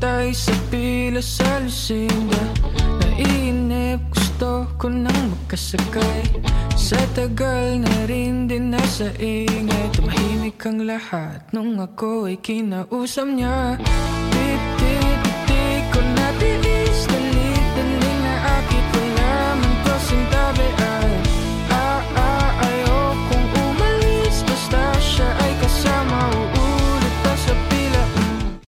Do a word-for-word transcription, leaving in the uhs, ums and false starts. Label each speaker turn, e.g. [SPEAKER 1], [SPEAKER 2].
[SPEAKER 1] naghihintay sa pila sa Lucinda. Naiinip, gusto ko nang makasakay. Sa tagal na rin din nasa ingay. Tumahimik ang lahat nung ako ay kinausap niya. Tip-tip